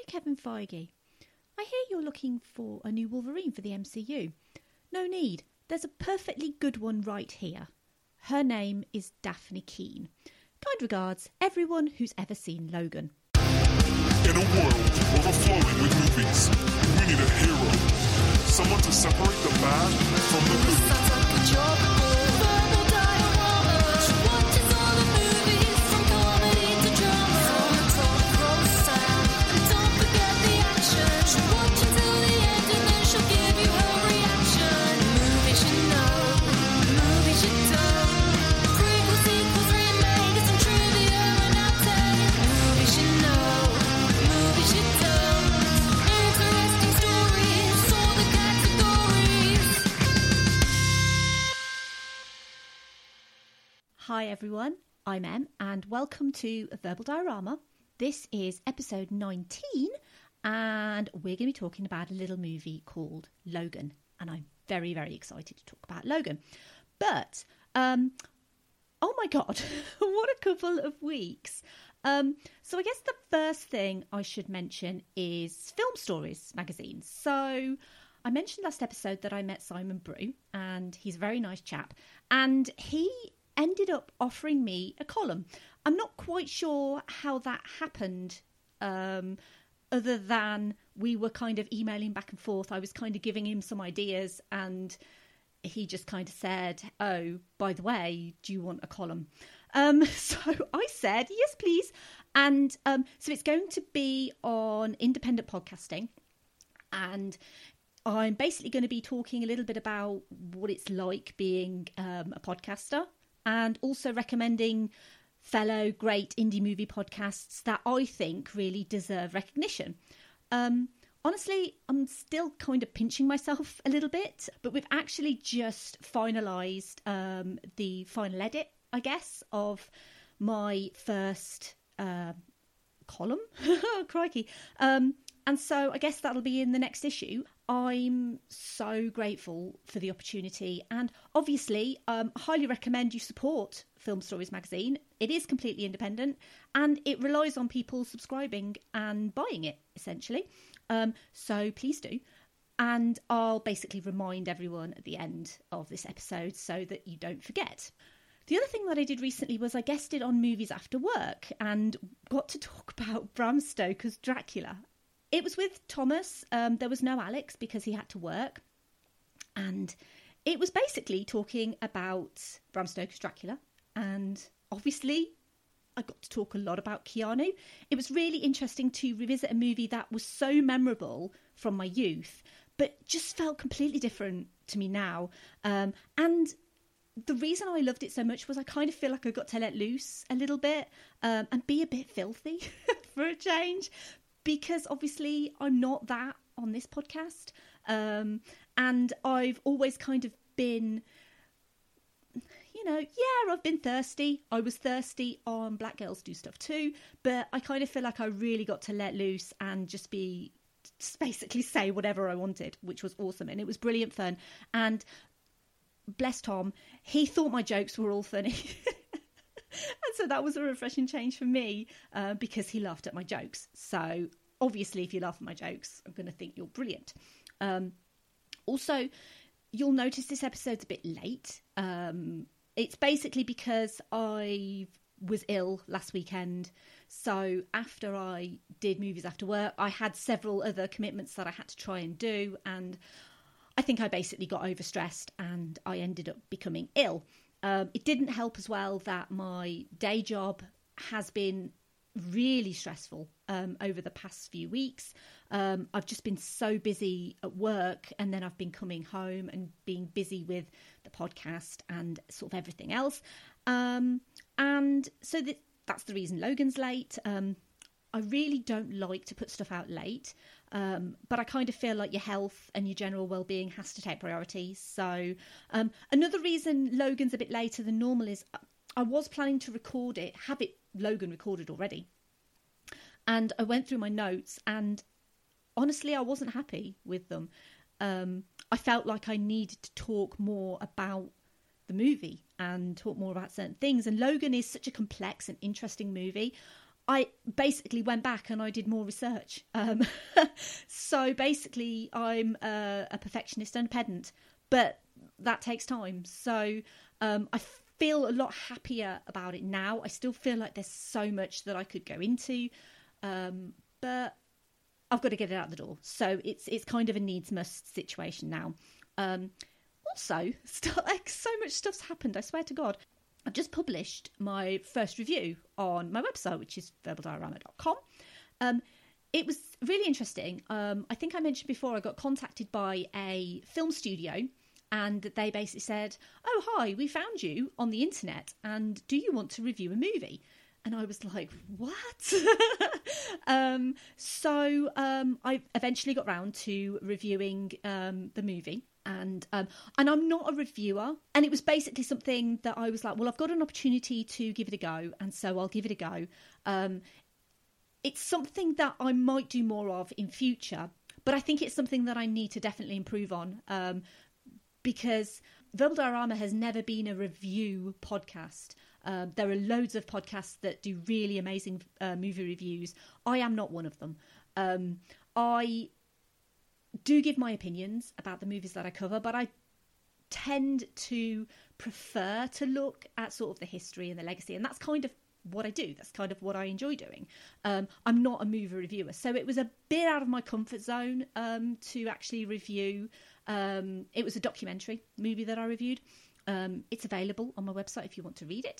Kevin Feige. I hear you're looking for a new Wolverine for the MCU. No need. There's a perfectly good one right here. Her name is Daphne Keane. Kind regards, everyone who's ever seen Logan. In a world overflowing with movies, we need a hero. Someone to separate the bad from the good. Sounds like a job. Verbal diorama. She watches all the movies from comedy to drama. From the top roll sound. And don't forget the action. She'll watch until the end and then she'll give you her reaction. Movies you know, movies you don't. Prequels, sequels, remakes, and trivia and outtakes. Movies you know, movies you don't. Interesting stories, all the categories. Hi everyone, I'm Em and welcome to Verbal Diorama. This is episode 19 and we're going to be talking about a little movie called Logan. And I'm very, very excited to talk about Logan. But, oh my God, what a couple of weeks. So I guess the first thing I should mention is Film Stories magazine. So I mentioned last episode that I met Simon Brew and he's a very nice chap. And he ended up offering me a column. I'm not quite sure how that happened, other than we were kind of emailing back and forth. I was kind of giving him some ideas and he just kind of said, oh, by the way, do you want a column? So I said, yes, please. And so it's going to be on independent podcasting. And I'm basically going to be talking a little bit about what it's like being a podcaster and also recommending fellow great indie movie podcasts that I think really deserve recognition. Honestly, I'm still kind of pinching myself a little bit, but we've actually just finalised the final edit, I guess, of my first column. Crikey. And so I guess that'll be in the next issue. I'm so grateful for the opportunity and obviously highly recommend you support Film Stories magazine. It is completely independent and it relies on people subscribing and buying it, essentially. So please do. And I'll basically remind everyone at the end of this episode so that you don't forget. The other thing that I did recently was I guested on Movies After Work and got to talk about Bram Stoker's Dracula. It was with Thomas. There was no Alex because he had to work. And it was basically talking about Bram Stoker's Dracula. And obviously, I got to talk a lot about Keanu. It was really interesting to revisit a movie that was so memorable from my youth, but just felt completely different to me now. And the reason I loved it so much was I kind of feel like I got to let loose a little bit and be a bit filthy for a change. Because obviously I'm not that on this podcast. And I've always kind of been, I've been thirsty. I was thirsty on Black Girls Do Stuff Too. But I kind of feel like I really got to let loose and just basically say whatever I wanted, which was awesome. And it was brilliant fun. And bless Tom, he thought my jokes were all funny. And so that was a refreshing change for me because he laughed at my jokes. So obviously, if you laugh at my jokes, I'm going to think you're brilliant. Also, you'll notice this episode's a bit late. It's basically because I was ill last weekend. So after I did Movies After Work, I had several other commitments that I had to try and do. And I think I basically got overstressed and I ended up becoming ill. It didn't help as well that my day job has been really stressful over the past few weeks. I've just been so busy at work and then I've been coming home and being busy with the podcast and sort of everything else. And so that's the reason Logan's late. I really don't like to put stuff out late, but I kind of feel like your health and your general well-being has to take priority. So another reason Logan's a bit later than normal is I was planning to have Logan recorded already. And I went through my notes and honestly, I wasn't happy with them. I felt like I needed to talk more about the movie and talk more about certain things. And Logan is such a complex and interesting movie. I basically went back and I did more research. So basically, I'm a perfectionist and a pedant, but that takes time. So I feel a lot happier about it now. I still feel like there's so much that I could go into, but I've got to get it out the door. So it's kind of a needs must situation now. Also, so much stuff's happened, I swear to God. I've just published my first review on my website, which is verbaldiorama.com. It was really interesting. I think I mentioned before I got contacted by a film studio, and they basically said, "Oh, hi, we found you on the internet, and do you want to review a movie?" And I was like, what? So I eventually got round to reviewing the movie. And I'm not a reviewer. And it was basically something that I was like, well, I've got an opportunity to give it a go. And so I'll give it a go. It's something that I might do more of in future. But I think it's something that I need to definitely improve on. Because Verbal Diorama has never been a review podcast. There are loads of podcasts that do really amazing movie reviews. I am not one of them. I do give my opinions about the movies that I cover, but I tend to prefer to look at sort of the history and the legacy, and that's kind of what I do. That's kind of what I enjoy doing. I'm not a movie reviewer, so it was a bit out of my comfort zone to actually review. It was a documentary movie that I reviewed. It's available on my website if you want to read it.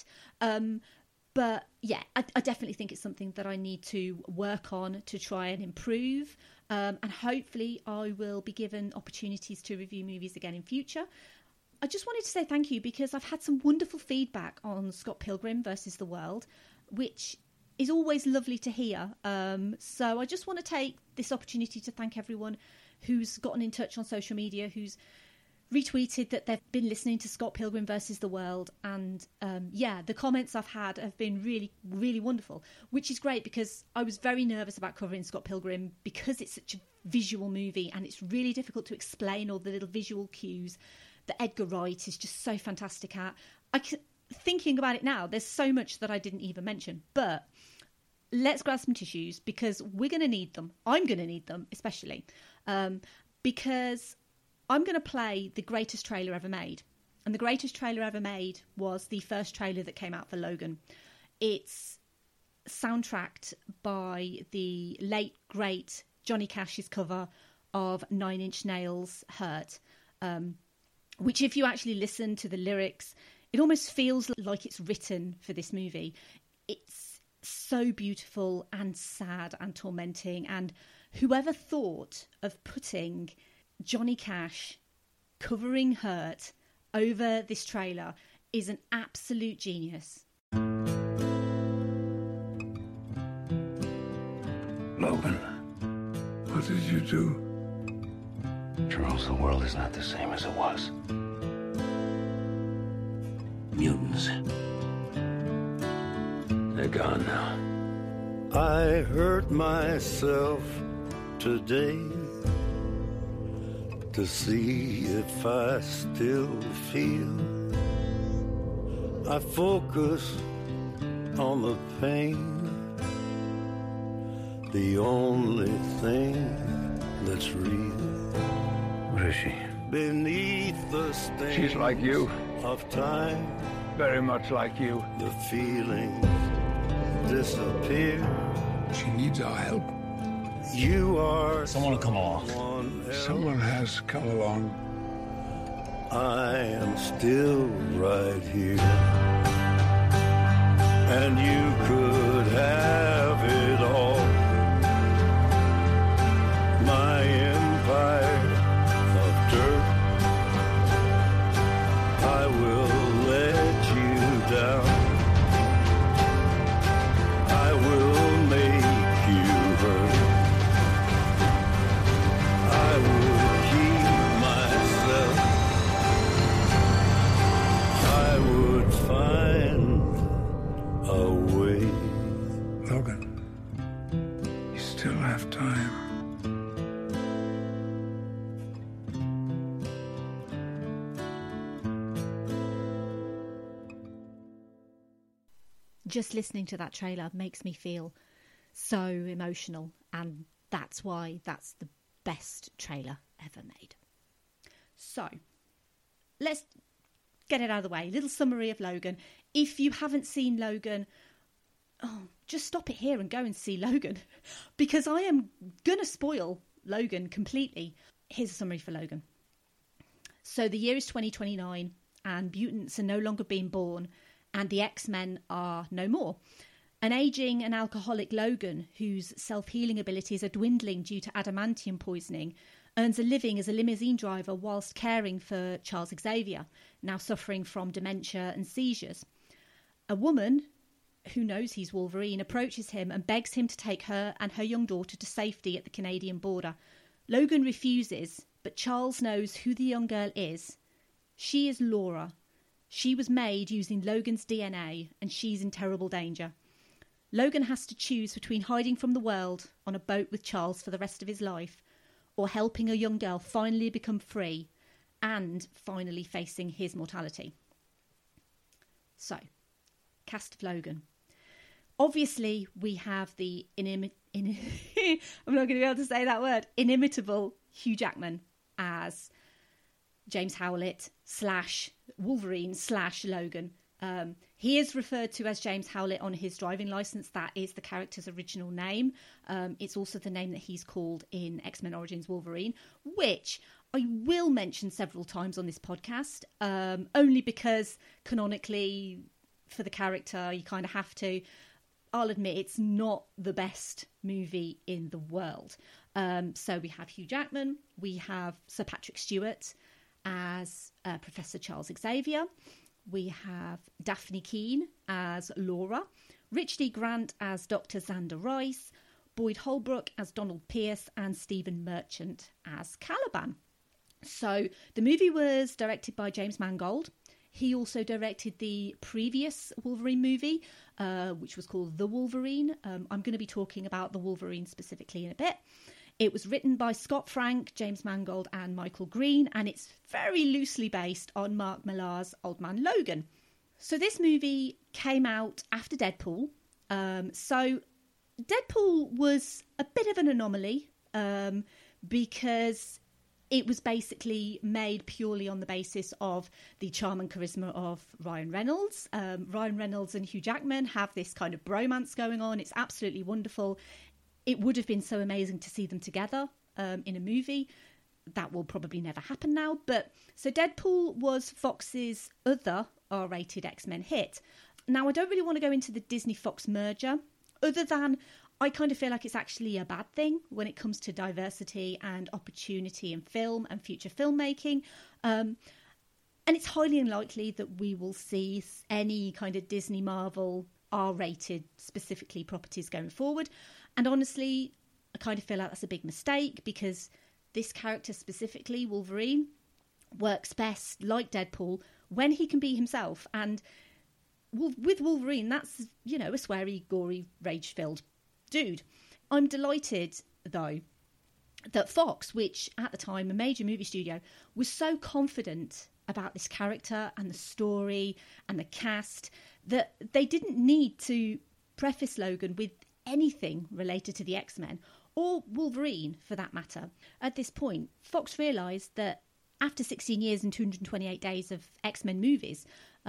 But yeah, I definitely think it's something that I need to work on to try and improve. And hopefully I will be given opportunities to review movies again in future. I just wanted to say thank you because I've had some wonderful feedback on Scott Pilgrim versus the World, which is always lovely to hear. So I just want to take this opportunity to thank everyone who's gotten in touch on social media, who's retweeted that they've been listening to Scott Pilgrim versus the World. And yeah, the comments I've had have been really, really wonderful, which is great because I was very nervous about covering Scott Pilgrim because it's such a visual movie and it's really difficult to explain all the little visual cues that Edgar Wright is just so fantastic at. Thinking about it now, there's so much that I didn't even mention, but let's grab some tissues because we're going to need them. I'm going to need them, especially because I'm going to play the greatest trailer ever made. And the greatest trailer ever made was the first trailer that came out for Logan. It's soundtracked by the late, great Johnny Cash's cover of Nine Inch Nails' Hurt, which if you actually listen to the lyrics, it almost feels like it's written for this movie. It's so beautiful and sad and tormenting. And whoever thought of putting Johnny Cash covering Hurt over this trailer is an absolute genius. Logan, what did you do? Charles, the world is not the same as it was. Mutants. They're gone now. I hurt myself today to see if I still feel. I focus on the pain, the only thing that's real. What is she? Beneath the stain She's like you. of time, Very much like you. the feelings disappear. She needs our help. You are Someone will come along. someone else. Someone has come along. I am still right here, and you could have it all. My empire of dirt, I will let you down. I will make you hurt. I will keep myself. I would find a way. Logan, you still have time. just listening to that trailer makes me feel so emotional, and that's why that's the best trailer ever made. So, let's get it out of the way. Little summary of Logan. If you haven't seen Logan, just stop it here and go and see Logan, because I am going to spoil Logan completely. Here's a summary for Logan. So the year is 2029 and mutants are no longer being born and the X-Men are no more. An ageing and alcoholic Logan, whose self-healing abilities are dwindling due to adamantium poisoning, earns a living as a limousine driver whilst caring for Charles Xavier, now suffering from dementia and seizures. A woman who knows he's Wolverine approaches him and begs him to take her and her young daughter to safety at the Canadian border. Logan refuses, but Charles knows who the young girl is. She is Laura. She was made using Logan's DNA, and she's in terrible danger. Logan has to choose between hiding from the world on a boat with Charles for the rest of his life, or helping a young girl finally become free and finally facing his mortality. So, cast of Logan. Obviously, we have the I'm not going to be able to say that word, inimitable Hugh Jackman as James Howlett / Wolverine / Logan. He is referred to as James Howlett on his driving licence. That is the character's original name. It's also the name that he's called in X-Men Origins Wolverine, which I will mention several times on this podcast, only because canonically for the character you kind of have to. I'll admit it's not the best movie in the world. So we have Hugh Jackman, we have Sir Patrick Stewart as Professor Charles Xavier, we have Daphne Keane as Laura, Richard E. Grant as Dr. Xander Rice, Boyd Holbrook as Donald Pierce, and Stephen Merchant as Caliban. So the movie was directed by James Mangold. He also directed the previous Wolverine movie, which was called The Wolverine. I'm going to be talking about The Wolverine specifically in a bit. It was written by Scott Frank, James Mangold and Michael Green, and it's very loosely based on Mark Millar's Old Man Logan. So this movie came out after Deadpool. So Deadpool was a bit of an anomaly because it was basically made purely on the basis of the charm and charisma of Ryan Reynolds. Ryan Reynolds and Hugh Jackman have this kind of bromance going on. It's absolutely wonderful. It would have been so amazing to see them together in a movie. That will probably never happen now. But so Deadpool was Fox's other R-rated X-Men hit. Now, I don't really want to go into the Disney-Fox merger, other than I kind of feel like it's actually a bad thing when it comes to diversity and opportunity in film and future filmmaking. And it's highly unlikely that we will see any kind of Disney Marvel R-rated specifically properties going forward. And honestly, I kind of feel like that's a big mistake, because this character specifically, Wolverine, works best like Deadpool when he can be himself. And with Wolverine, that's, you know, a sweary, gory, rage-filled dude. I'm delighted, though, that Fox, which at the time a major movie studio, was so confident about this character and the story and the cast that they didn't need to preface Logan with anything related to the X-Men, or Wolverine for that matter. At this point, Fox realised that after 16 years and 228 days of X-Men movies,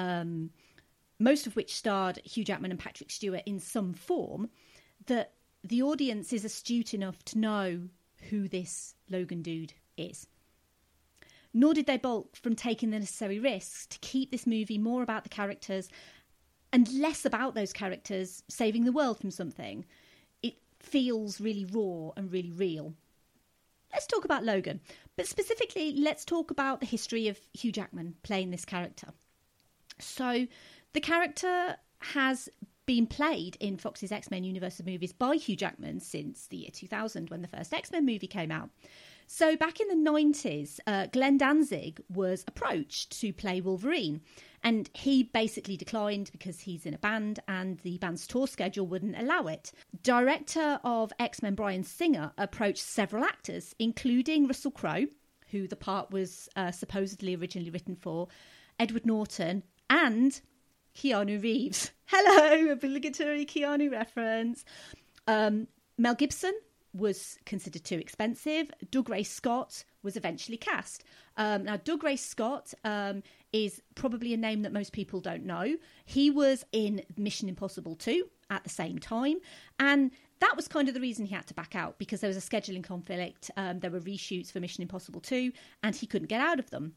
most of which starred Hugh Jackman and Patrick Stewart in some form, that the audience is astute enough to know who this Logan dude is. Nor did they balk from taking the necessary risks to keep this movie more about the characters and less about those characters saving the world from something. It feels really raw and really real. Let's talk about Logan, but specifically let's talk about the history of Hugh Jackman playing this character. So the character has been played in Fox's X-Men universe of movies by Hugh Jackman since the year 2000, when the first X-Men movie came out. So back in the 90s, Glenn Danzig was approached to play Wolverine, and he basically declined because he's in a band and the band's tour schedule wouldn't allow it. Director of X-Men Bryan Singer approached several actors, including Russell Crowe, who the part was supposedly originally written for, Edward Norton, and Keanu Reeves. Hello, obligatory Keanu reference. Mel Gibson was considered too expensive. Doug Ray Scott was eventually cast. Now, Doug Ray Scott is probably a name that most people don't know. He was in Mission Impossible 2 at the same time, and that was kind of the reason he had to back out, because there was a scheduling conflict. There were reshoots for Mission Impossible 2, and he couldn't get out of them.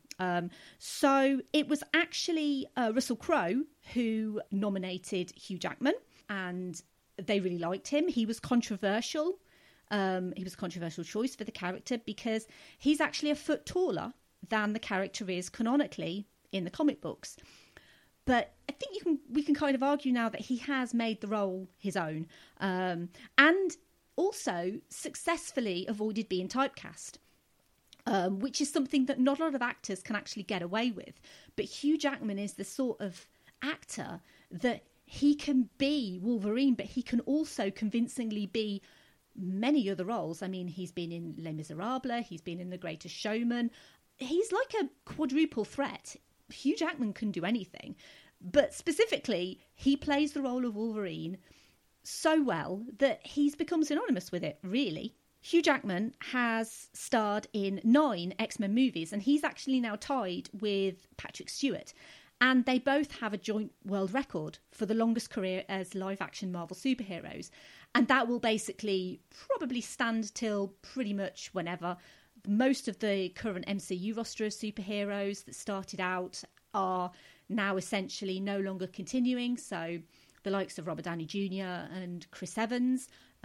So it was actually Russell Crowe who nominated Hugh Jackman, and they really liked him. He was controversial. He was a controversial choice for the character because he's actually a foot taller than the character is canonically in the comic books. But I think we can kind of argue now that he has made the role his own, and also successfully avoided being typecast, which is something that not a lot of actors can actually get away with. But Hugh Jackman is the sort of actor that he can be Wolverine, but he can also convincingly be many other roles. I mean, he's been in Les Miserables, he's been in The Greatest Showman. He's like a quadruple threat. Hugh Jackman can do anything, but specifically, he plays the role of Wolverine so well that he's become synonymous with it, really. Hugh Jackman has starred in 9 X-Men movies, and he's actually now tied with Patrick Stewart. And they both have a joint world record for the longest career as live-action Marvel superheroes. And that will basically probably stand till pretty much whenever. Most of the current MCU roster of superheroes that started out are now essentially no longer continuing. So the likes of Robert Downey Jr. and Chris Evans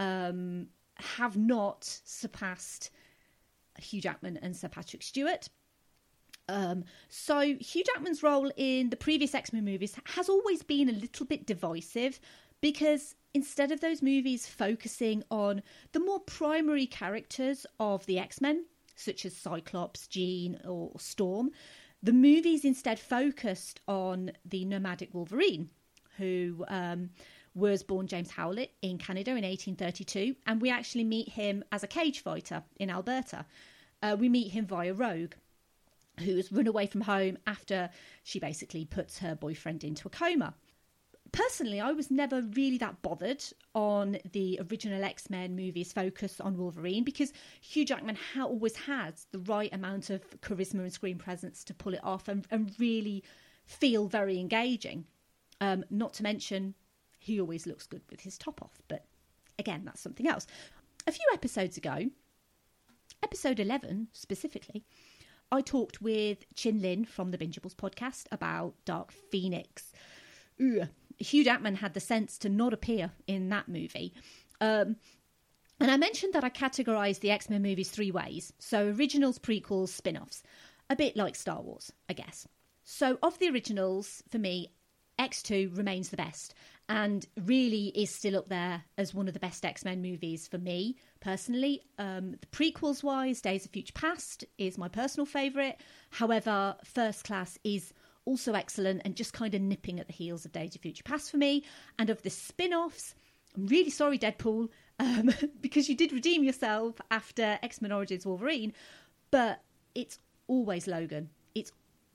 have not surpassed Hugh Jackman and Sir Patrick Stewart. So Hugh Jackman's role in the previous X-Men movies has always been a little bit divisive, because instead of those movies focusing on the more primary characters of the X-Men, such as Cyclops, Jean or Storm, the movies instead focused on the nomadic Wolverine, who was born James Howlett in Canada in 1832, and we actually meet him as a cage fighter in Alberta. We meet him via Rogue, who has run away from home after she basically puts her boyfriend into a coma. Personally, I was never really that bothered on the original X-Men movies' focus on Wolverine, because Hugh Jackman always has the right amount of charisma and screen presence to pull it off and really feel very engaging. Not to mention, he always looks good with his top off, but again, that's something else. A few episodes ago, episode 11 specifically, I talked with Chin Lin from the Bingeables podcast about Dark Phoenix. Hugh Jackman had the sense to not appear in that movie. And I mentioned that I categorised the X-Men movies 3 ways. So originals, prequels, spin-offs. A bit like Star Wars, I guess. So of the originals, for me, X2 remains the best and really is still up there as one of the best X-Men movies for me, personally. The prequels-wise, Days of Future Past is my personal favourite. However, First Class is also excellent and just kind of nipping at the heels of Days of Future Past for me. And of the spin-offs, I'm really sorry, Deadpool, because you did redeem yourself after X-Men Origins Wolverine, but it's always Logan. It's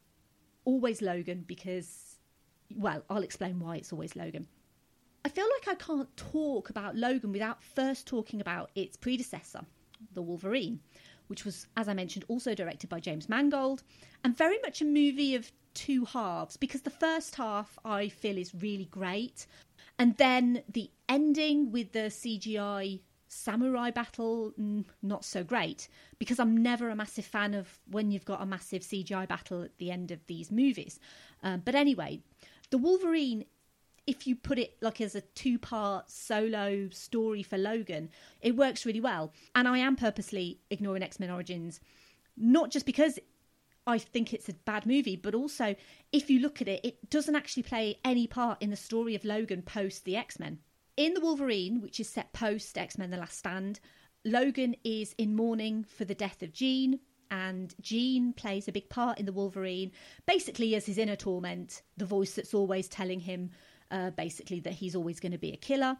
always Logan because, well, I'll explain why it's always Logan. I feel like I can't talk about Logan without first talking about its predecessor, The Wolverine, which was, as I mentioned, also directed by James Mangold, and very much a movie of 2 halves, because the first half I feel is really great, and then the ending with the CGI samurai battle, not so great, because I'm never a massive fan of when you've got a massive CGI battle at the end of these movies. But anyway, The Wolverine, if you put it like as a 2-part solo story for Logan, it works really well. And I am purposely ignoring X-Men Origins, not just because I think it's a bad movie, but also if you look at it, it doesn't actually play any part in the story of Logan post the X-Men. In The Wolverine, which is set post X-Men The Last Stand, Logan is in mourning for the death of Jean, and Jean plays a big part in The Wolverine, basically as his inner torment, the voice that's always telling him basically that he's always going to be a killer,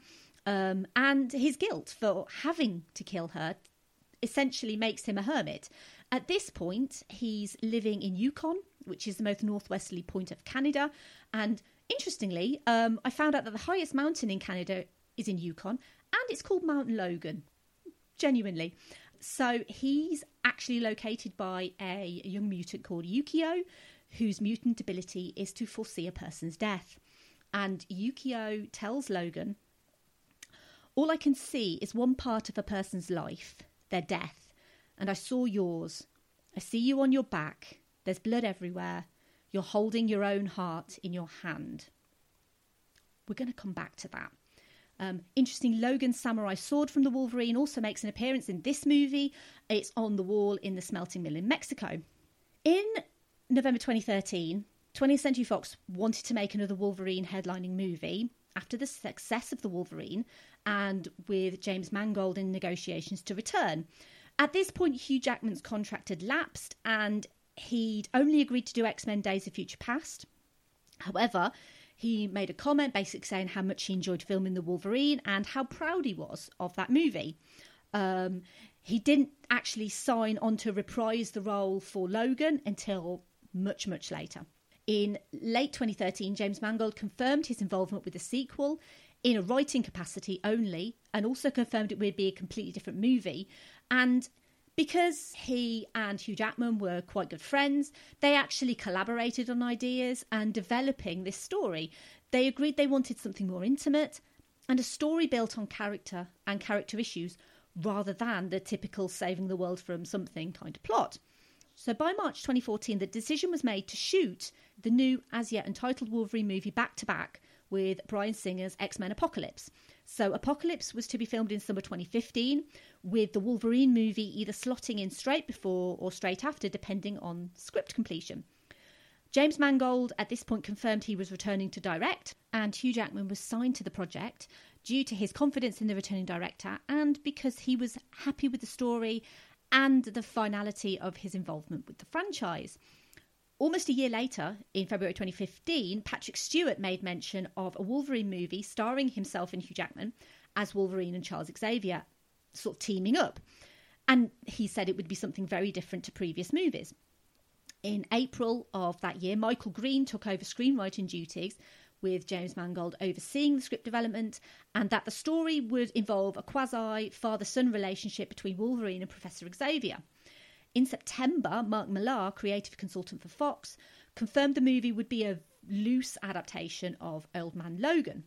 and his guilt for having to kill her essentially makes him a hermit. At this point, he's living in Yukon, which is the most northwesterly point of Canada, and Interestingly, I found out that the highest mountain in Canada is in Yukon, and it's called Mount Logan. Genuinely. So he's actually located by a young mutant called Yukio, whose mutant ability is to foresee a person's death. And Yukio tells Logan, "All I can see is one part of a person's life, their death, and I saw yours. I see you on your back. There's blood everywhere. You're holding your own heart in your hand." We're going to come back to that. Interesting, Logan's samurai sword from the Wolverine also makes an appearance in this movie. It's on the wall in the smelting mill in Mexico. In November 2013, 20th Century Fox wanted to make another Wolverine headlining movie after the success of the Wolverine, and with James Mangold in negotiations to return. At this point, Hugh Jackman's contract had lapsed, and he'd only agreed to do X-Men Days of Future Past. However, he made a comment basically saying how much he enjoyed filming the Wolverine and how proud he was of that movie. He didn't actually sign on to reprise the role for Logan until much, much later. In late 2013, James Mangold confirmed his involvement with the sequel in a writing capacity only, and also confirmed it would be a completely different movie. And because he and Hugh Jackman were quite good friends, they actually collaborated on ideas and developing this story. They agreed they wanted something more intimate and a story built on character and character issues rather than the typical saving the world from something kind of plot. So by March 2014, the decision was made to shoot the new, as yet untitled Wolverine movie back-to-back with Bryan Singer's X-Men Apocalypse. So Apocalypse was to be filmed in summer 2015, with the Wolverine movie either slotting in straight before or straight after, depending on script completion. James Mangold at this point confirmed he was returning to direct, and Hugh Jackman was signed to the project due to his confidence in the returning director and because he was happy with the story and the finality of his involvement with the franchise. Almost a year later, in February 2015, Patrick Stewart made mention of a Wolverine movie starring himself and Hugh Jackman as Wolverine and Charles Xavier, sort of teaming up. And he said it would be something very different to previous movies. In April of that year, Michael Green took over screenwriting duties, with James Mangold overseeing the script development, and that the story would involve a quasi-father-son relationship between Wolverine and Professor Xavier. In September, Mark Millar, creative consultant for Fox, confirmed the movie would be a loose adaptation of Old Man Logan.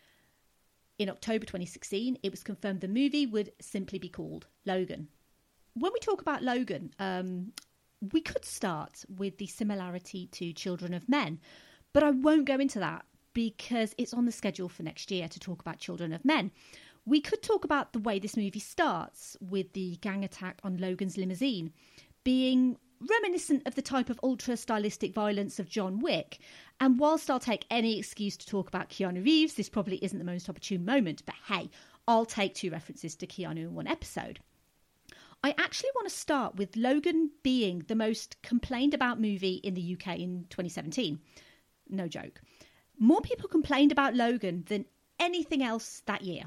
In October 2016, it was confirmed the movie would simply be called Logan. When we talk about Logan, we could start with the similarity to Children of Men, but I won't go into that because it's on the schedule for next year to talk about Children of Men. We could talk about the way this movie starts with the gang attack on Logan's limousine being reminiscent of the type of ultra-stylistic violence of John Wick. And whilst I'll take any excuse to talk about Keanu Reeves, this probably isn't the most opportune moment, but hey, I'll take 2 references to Keanu in one episode. I actually want to start with Logan being the most complained about movie in the UK in 2017. No joke. More people complained about Logan than anything else that year.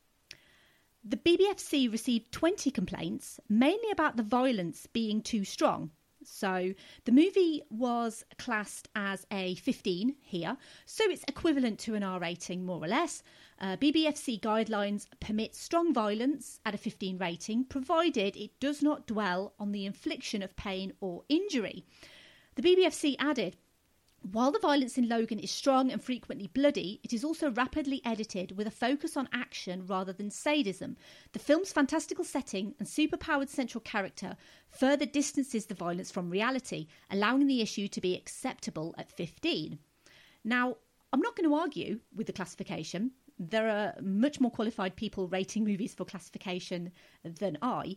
The BBFC received 20 complaints, mainly about the violence being too strong. So the movie was classed as a 15 here, so it's equivalent to an R rating more or less. BBFC guidelines permit strong violence at a 15 rating, provided it does not dwell on the infliction of pain or injury. The BBFC added, while the violence in Logan is strong and frequently bloody, it is also rapidly edited with a focus on action rather than sadism. The film's fantastical setting and superpowered central character further distances the violence from reality, allowing the issue to be acceptable at 15. Now, I'm not going to argue with the classification. There are much more qualified people rating movies for classification than I.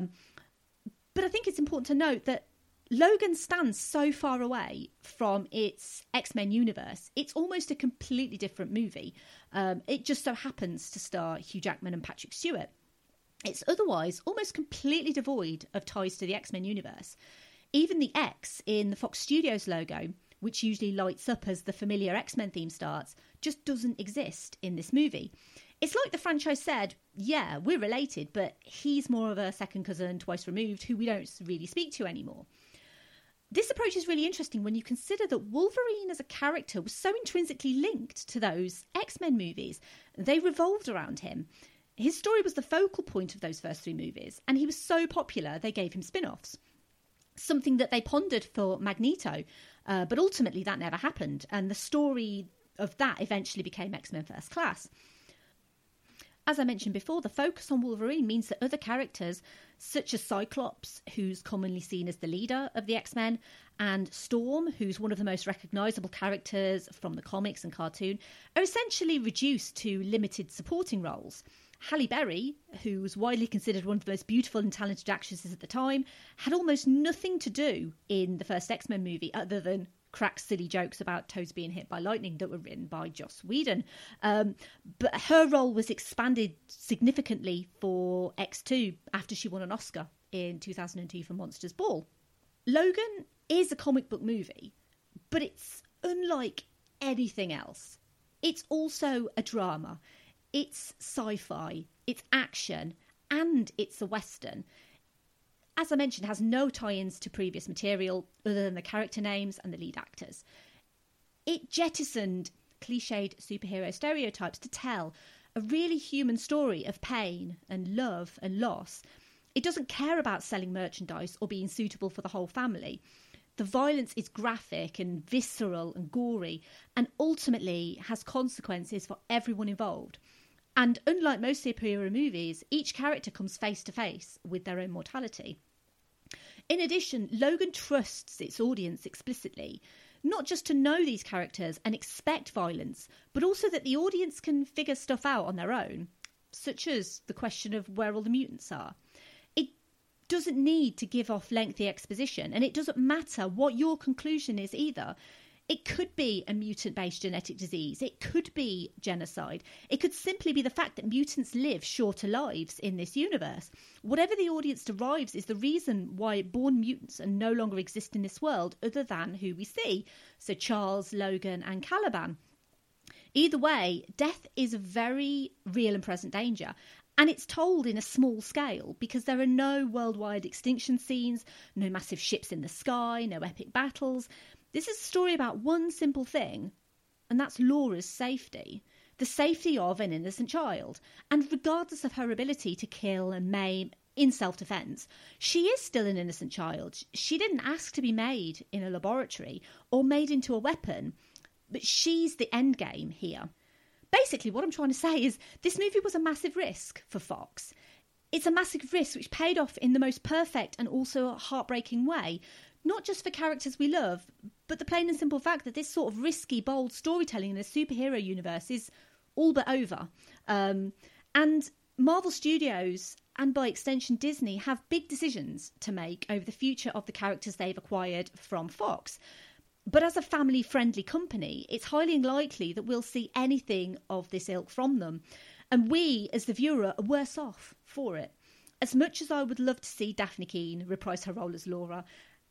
But I think it's important to note that Logan stands so far away from its X-Men universe. It's almost a completely different movie. It just so happens to star Hugh Jackman and Patrick Stewart. It's otherwise almost completely devoid of ties to the X-Men universe. Even the X in the Fox Studios logo, which usually lights up as the familiar X-Men theme starts, just doesn't exist in this movie. It's like the franchise said, yeah, we're related, but he's more of a second cousin twice removed who we don't really speak to anymore. This approach is really interesting when you consider that Wolverine as a character was so intrinsically linked to those X-Men movies. They revolved around him. His story was the focal point of those first 3 movies, and he was so popular they gave him spin-offs. Something that they pondered for Magneto, but ultimately that never happened, and the story of that eventually became X-Men First Class. As I mentioned before, the focus on Wolverine means that other characters, such as Cyclops, who's commonly seen as the leader of the X-Men, and Storm, who's one of the most recognisable characters from the comics and cartoon, are essentially reduced to limited supporting roles. Halle Berry, who was widely considered one of the most beautiful and talented actresses at the time, had almost nothing to do in the first X-Men movie other than crack silly jokes about toads being hit by lightning that were written by Joss Whedon. But her role was expanded significantly for X2 after she won an Oscar in 2002 for Monsters Ball. Logan is a comic book movie, but it's unlike anything else. It's also a drama. It's sci-fi, it's action, and it's a Western. As I mentioned, it has no tie-ins to previous material other than the character names and the lead actors. It jettisoned cliched superhero stereotypes to tell a really human story of pain and love and loss. It doesn't care about selling merchandise or being suitable for the whole family. The violence is graphic and visceral and gory, and ultimately has consequences for everyone involved. And unlike most superhero movies, each character comes face to face with their own mortality. In addition, Logan trusts its audience explicitly, not just to know these characters and expect violence, but also that the audience can figure stuff out on their own, such as the question of where all the mutants are. It doesn't need to give off lengthy exposition, and it doesn't matter what your conclusion is either. It could be a mutant-based genetic disease. It could be genocide. It could simply be the fact that mutants live shorter lives in this universe. Whatever the audience derives is the reason why born mutants are no longer exist in this world other than who we see. So Charles, Logan and Caliban. Either way, death is a very real and present danger. And it's told in a small scale because there are no worldwide extinction scenes, no massive ships in the sky, no epic battles. This is a story about one simple thing, and that's Laura's safety. The safety of an innocent child. And regardless of her ability to kill and maim in self-defence, she is still an innocent child. She didn't ask to be made in a laboratory or made into a weapon, but she's the end game here. Basically, what I'm trying to say is this movie was a massive risk for Fox. It's a massive risk which paid off in the most perfect and also heartbreaking way. Not just for characters we love, but the plain and simple fact that this sort of risky, bold storytelling in a superhero universe is all but over. And Marvel Studios, and by extension Disney, have big decisions to make over the future of the characters they've acquired from Fox. But as a family-friendly company, it's highly unlikely that we'll see anything of this ilk from them. And we, as the viewer, are worse off for it. As much as I would love to see Daphne Keane reprise her role as Laura,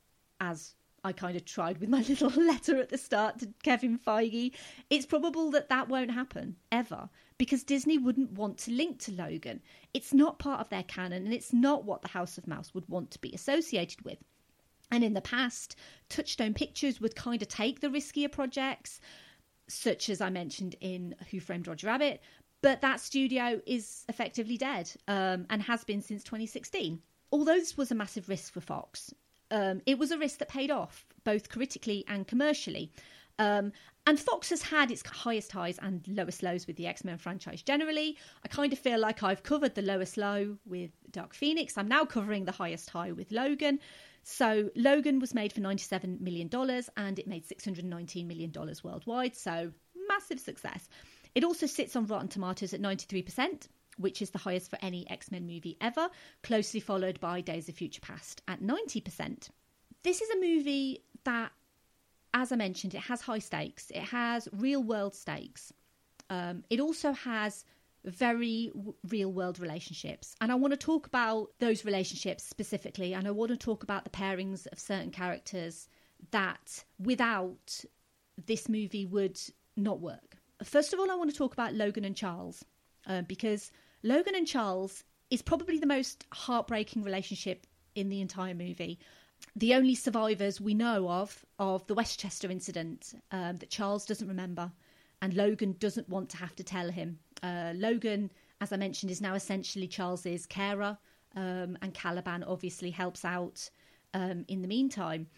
as I kind of tried with my little letter at the start to Kevin Feige, it's probable that that won't happen, ever, because Disney wouldn't want to link to Logan. It's not part of their canon, and it's not what the House of Mouse would want to be associated with. And in the past, Touchstone Pictures would kind of take the riskier projects, such as I mentioned in Who Framed Roger Rabbit, but that studio is effectively dead, and has been since 2016. Although this was a massive risk for Fox, it was a risk that paid off, both critically and commercially. And Fox has had its highest highs and lowest lows with the X-Men franchise generally. I kind of feel like I've covered the lowest low with Dark Phoenix. I'm now covering the highest high with Logan. So Logan was made for $97 million and it made $619 million worldwide. So massive success. It also sits on Rotten Tomatoes at 93%, which is the highest for any X-Men movie ever, closely followed by Days of Future Past at 90%. This is a movie that, as I mentioned, it has high stakes. It has real-world stakes. It also has very real-world relationships. And I want to talk about those relationships specifically, and I want to talk about the pairings of certain characters that, without this movie, would not work. First of all, I want to talk about Logan and Charles, because Logan and Charles is probably the most heartbreaking relationship in the entire movie. the only survivors we know of the Westchester incident that Charles doesn't remember, and Logan doesn't want to have to tell him. Logan, as I mentioned, is now essentially Charles's carer, and Caliban obviously helps out in the meantime.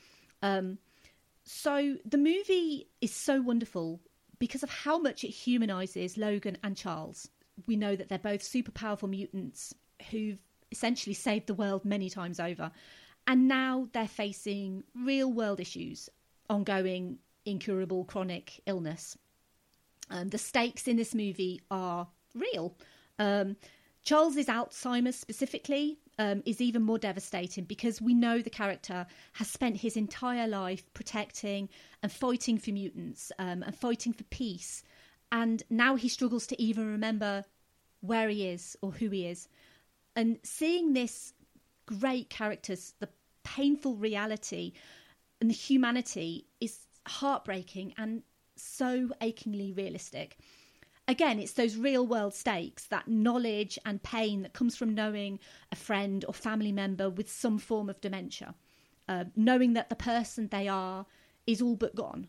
So the movie is so wonderful because of how much it humanises Logan and Charles. We know that they're both super powerful mutants who've essentially saved the world many times over. And now they're facing real world issues, ongoing, incurable, chronic illness. The stakes in this movie are real. Charles's Alzheimer's specifically is even more devastating because we know the character has spent his entire life protecting and fighting for mutants and fighting for peace. And now he struggles to even remember where he is or who he is. And seeing this great characters, the painful reality and the humanity is heartbreaking and so achingly realistic. Again, it's those real world stakes, that knowledge and pain that comes from knowing a friend or family member with some form of dementia, knowing that the person they are is all but gone.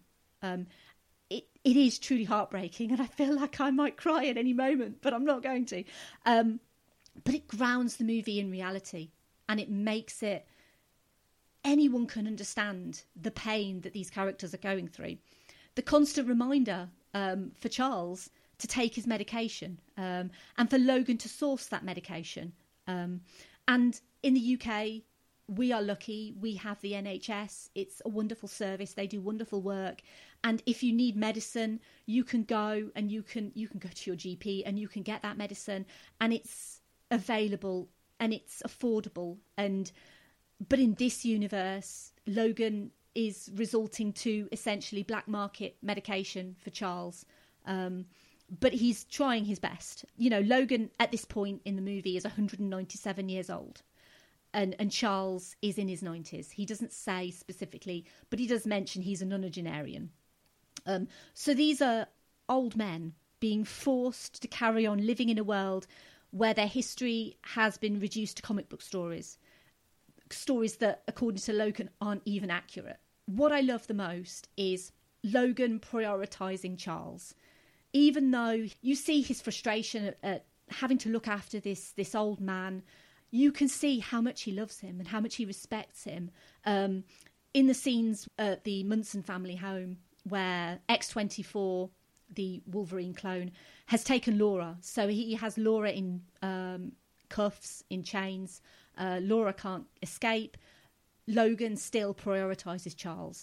It is truly heartbreaking, and I feel like I might cry at any moment, but I'm not going to. But it grounds the movie in reality, and it makes it anyone can understand the pain that these characters are going through. The constant reminder for Charles to take his medication, and for Logan to source that medication. And in the UK, we are lucky. We have the NHS. It's a wonderful service. They do wonderful work. And if you need medicine, you can go and you can go to your GP and you can get that medicine, and it's available and it's affordable. But in this universe, Logan is resorting to essentially black market medication for Charles. But he's trying his best. You know, Logan at this point in the movie is 197 years old. And Charles is in his 90s. He doesn't say specifically, but he does mention he's a nonagenarian. So these are old men being forced to carry on living in a world where their history has been reduced to comic book stories. Stories that, according to Logan, aren't even accurate. What I love the most is Logan prioritising Charles. Even though you see his frustration at having to look after this old man, you can see how much he loves him and how much he respects him. In the scenes at the Munson family home where X-24, the Wolverine clone, has taken Laura. So he has Laura in cuffs, in chains. Laura can't escape. Logan still prioritises Charles.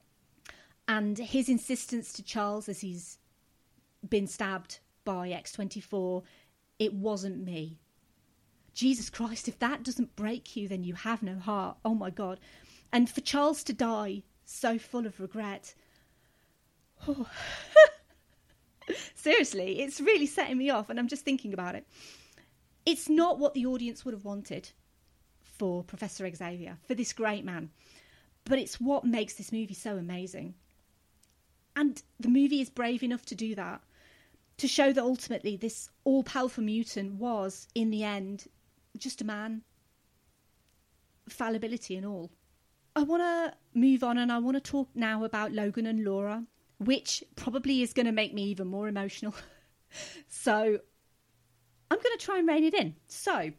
And his insistence to Charles as he's been stabbed by X-24, it wasn't me. Jesus Christ, if that doesn't break you, then you have no heart. Oh my God. And for Charles to die so full of regret. Oh. Seriously, it's really setting me off, and I'm just thinking about it. It's not what the audience would have wanted for Professor Xavier, for this great man. But it's what makes this movie so amazing. And the movie is brave enough to do that, to show that ultimately this all-powerful mutant was, in the end, just a man. Fallibility and all. I want to move on, and I want to talk now about Logan and Laura, which probably is going to make me even more emotional. So I'm going to try and rein it in. So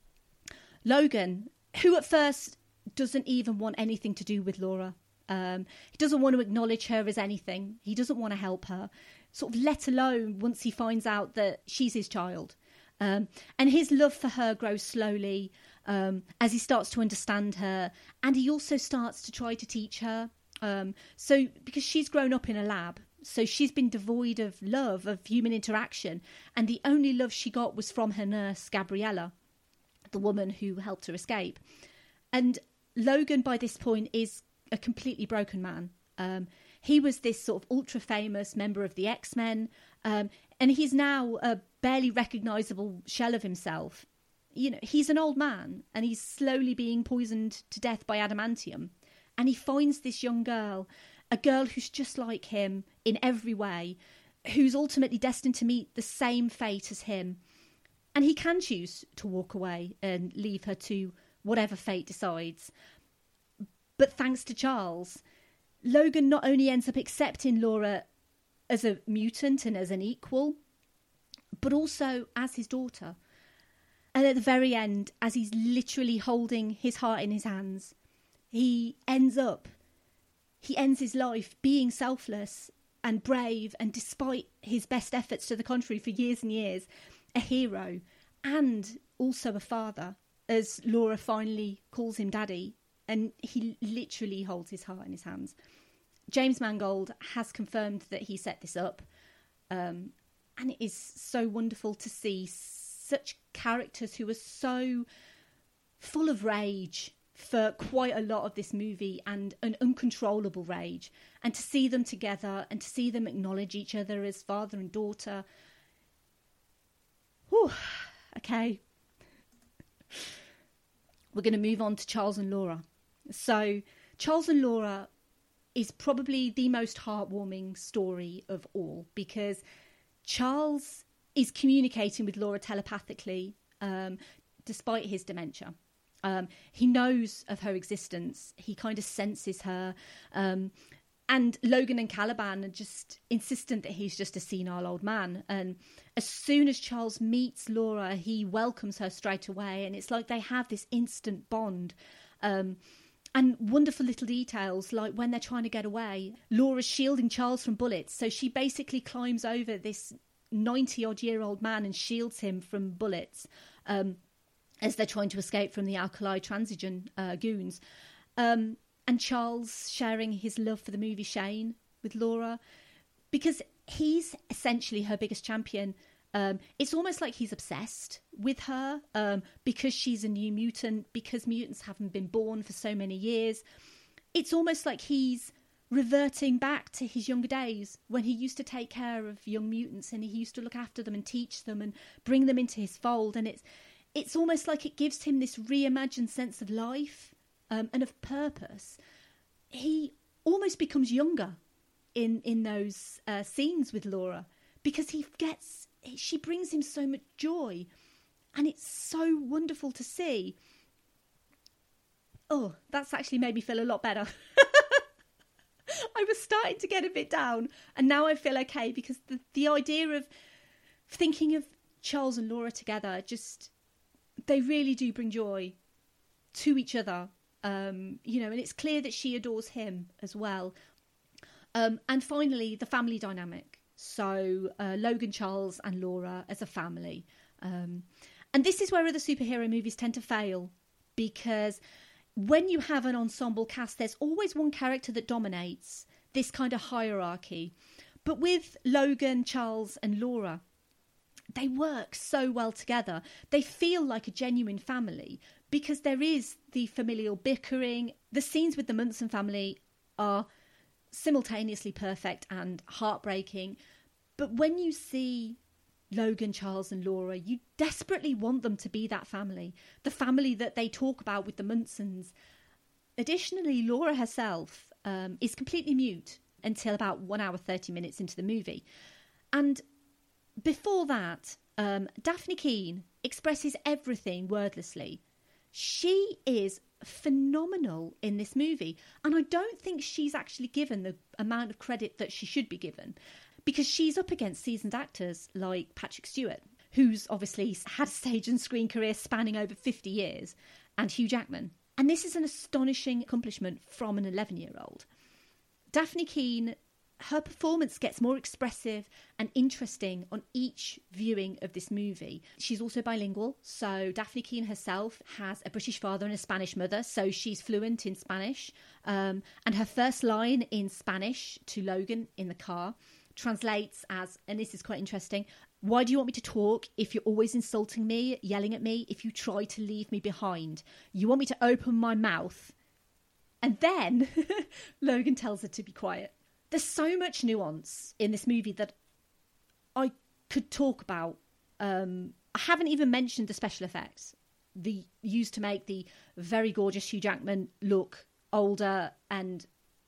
Logan, who at first doesn't even want anything to do with Laura. He doesn't want to acknowledge her as anything. He doesn't want to help her, sort of let alone once he finds out that she's his child. And his love for her grows slowly as he starts to understand her. And he also starts to try to teach her. So because she's grown up in a lab, so she's been devoid of love, of human interaction. And the only love she got was from her nurse, Gabriella, the woman who helped her escape. And Logan, by this point, is a completely broken man. He was this sort of ultra famous member of the X-Men, and he's now a barely recognisable shell of himself. You know, he's an old man, and he's slowly being poisoned to death by adamantium. And he finds this young girl, a girl who's just like him in every way, who's ultimately destined to meet the same fate as him. And he can choose to walk away and leave her to whatever fate decides. But thanks to Charles, Logan not only ends up accepting Laura as a mutant and as an equal, but also as his daughter. And at the very end, as he's literally holding his heart in his hands, he ends his life being selfless and brave, and despite his best efforts to the contrary for years and years, a hero and also a father, as Laura finally calls him daddy, and he literally holds his heart in his hands. James Mangold has confirmed that he set this up, and it is so wonderful to see such characters who are so full of rage for quite a lot of this movie, and an uncontrollable rage, and to see them together and to see them acknowledge each other as father and daughter. Whew, okay. We're going to move on to Charles and Laura. So Charles and Laura is probably the most heartwarming story of all, because Charles is communicating with Laura telepathically, despite his dementia. He knows of her existence. He kind of senses her. And Logan and Caliban are just insistent that he's just a senile old man. And as soon as Charles meets Laura, he welcomes her straight away. And it's like they have this instant bond. And wonderful little details, like when they're trying to get away, Laura's shielding Charles from bullets. So she basically climbs over this 90-odd-year-old man and shields him from bullets. As they're trying to escape from the Alkali Transigen goons. And Charles sharing his love for the movie Shane with Laura, because he's essentially her biggest champion. It's almost like he's obsessed with her, because she's a new mutant, because mutants haven't been born for so many years. It's almost like he's reverting back to his younger days when he used to take care of young mutants, and he used to look after them and teach them and bring them into his fold. And it's almost like it gives him this reimagined sense of life, and of purpose. He almost becomes younger in those scenes with Laura, because she brings him so much joy, and it's so wonderful to see. Oh, that's actually made me feel a lot better. I was starting to get a bit down, and now I feel okay, because the idea of thinking of Charles and Laura together, they really do bring joy to each other. And it's clear that she adores him as well. And finally, the family dynamic. So Logan, Charles and Laura as a family. And this is where other superhero movies tend to fail, because when you have an ensemble cast, there's always one character that dominates this kind of hierarchy. But with Logan, Charles and Laura, they work so well together. They feel like a genuine family, because there is the familial bickering. The scenes with the Munson family are simultaneously perfect and heartbreaking. But when you see Logan, Charles and Laura, you desperately want them to be that family, the family that they talk about with the Munsons. Additionally, Laura herself is completely mute until about 1 hour, 30 minutes into the movie. And before that, Daphne Keane expresses everything wordlessly. She is phenomenal in this movie, and I don't think she's actually given the amount of credit that she should be given, because she's up against seasoned actors like Patrick Stewart, who's obviously had a stage and screen career spanning over 50 years, and Hugh Jackman. And this is an astonishing accomplishment from an 11-year-old. Daphne Keane, her performance gets more expressive and interesting on each viewing of this movie. She's also bilingual, so Daphne Keane herself has a British father and a Spanish mother, so she's fluent in Spanish. And her first line in Spanish to Logan in the car translates as, and this is quite interesting, "Why do you want me to talk if you're always insulting me, yelling at me, if you try to leave me behind? You want me to open my mouth?" And then Logan tells her to be quiet. There's so much nuance in this movie that I could talk about. I haven't even mentioned the special effects used to make the very gorgeous Hugh Jackman look older and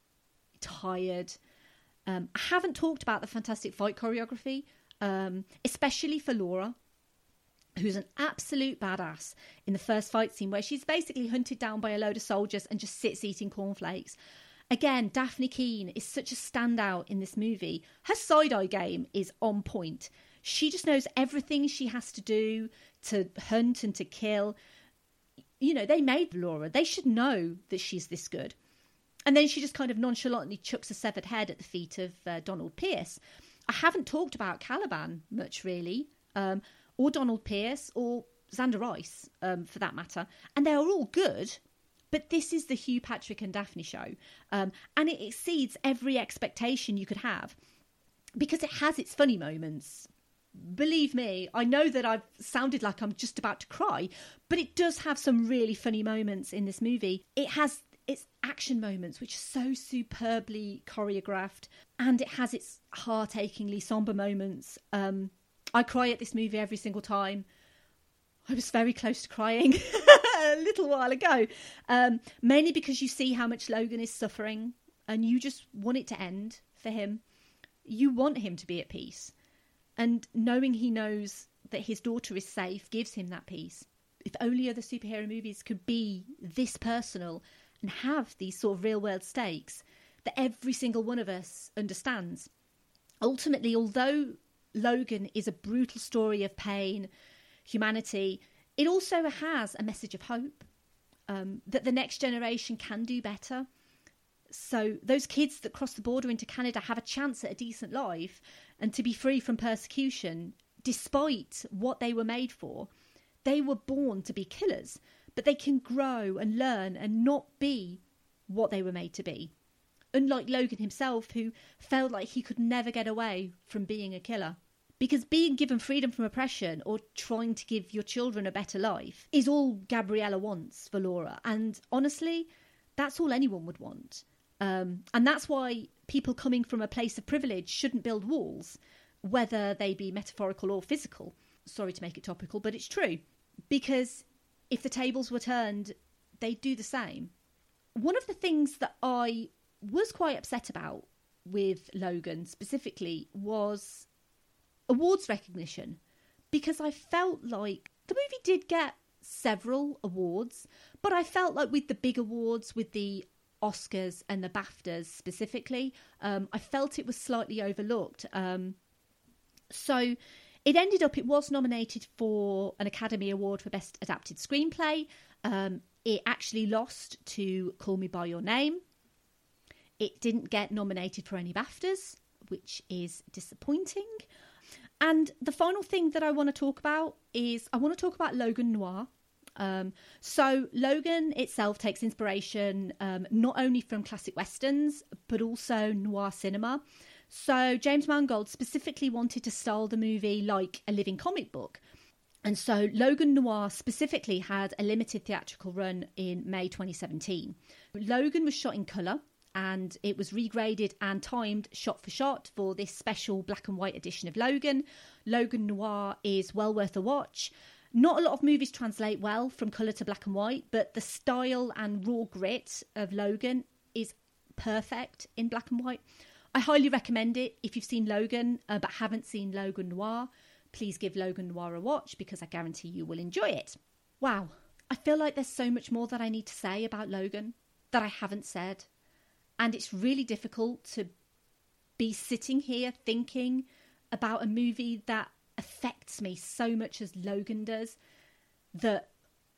tired. I haven't talked about the fantastic fight choreography, especially for Laura. who's an absolute badass in the first fight scene where she's basically hunted down by a load of soldiers and just sits eating cornflakes. Again, Daphne Keane is such a standout in this movie. Her side-eye game is on point. She just knows everything she has to do to hunt and to kill. You know, they made Laura. They should know that she's this good. And then she just kind of nonchalantly chucks a severed head at the feet of Donald Pierce. I haven't talked about Caliban much, really, or Donald Pierce, or Xander Rice, for that matter. And they are all good, but this is the Hugh Patrick and Daphne show. And it exceeds every expectation you could have, because it has its funny moments. Believe me, I know that I've sounded like I'm just about to cry, but it does have some really funny moments in this movie. It has its action moments, which are so superbly choreographed, and it has its heart-achingly somber moments. I cry at this movie every single time. I was very close to crying a little while ago, mainly because you see how much Logan is suffering, and you just want it to end for him. You want him to be at peace. And knowing he knows that his daughter is safe gives him that peace. If only other superhero movies could be this personal and have these sort of real-world stakes that every single one of us understands. Ultimately, although Logan is a brutal story of pain, humanity, it also has a message of hope, that the next generation can do better. So those kids that cross the border into Canada have a chance at a decent life and to be free from persecution, despite what they were made for. They were born to be killers, but they can grow and learn and not be what they were made to be. Unlike Logan himself, who felt like he could never get away from being a killer. Because being given freedom from oppression or trying to give your children a better life is all Gabriella wants for Laura. And honestly, that's all anyone would want. And that's why people coming from a place of privilege shouldn't build walls, whether they be metaphorical or physical. Sorry to make it topical, but it's true. Because if the tables were turned, they'd do the same. One of the things that I was quite upset about with Logan specifically was awards recognition, because I felt like the movie did get several awards, but I felt like with the big awards, with the Oscars and the BAFTAs specifically, I felt it was slightly overlooked. So it ended up, it was nominated for an Academy Award for Best Adapted Screenplay. It actually lost to Call Me By Your Name. It didn't get nominated for any BAFTAs, which is disappointing. And the final thing that I want to talk about is I want to talk about Logan Noir. So Logan itself takes inspiration not only from classic westerns, but also noir cinema. So James Mangold specifically wanted to style the movie like a living comic book. And so Logan Noir specifically had a limited theatrical run in May 2017. Logan was shot in colour, and it was regraded and timed shot for shot for this special black and white edition of Logan. Logan Noir is well worth a watch. Not a lot of movies translate well from colour to black and white, but the style and raw grit of Logan is perfect in black and white. I highly recommend it. If you've seen Logan but haven't seen Logan Noir, please give Logan Noir a watch, because I guarantee you will enjoy it. Wow, I feel like there's so much more that I need to say about Logan that I haven't said. And it's really difficult to be sitting here thinking about a movie that affects me so much as Logan does, that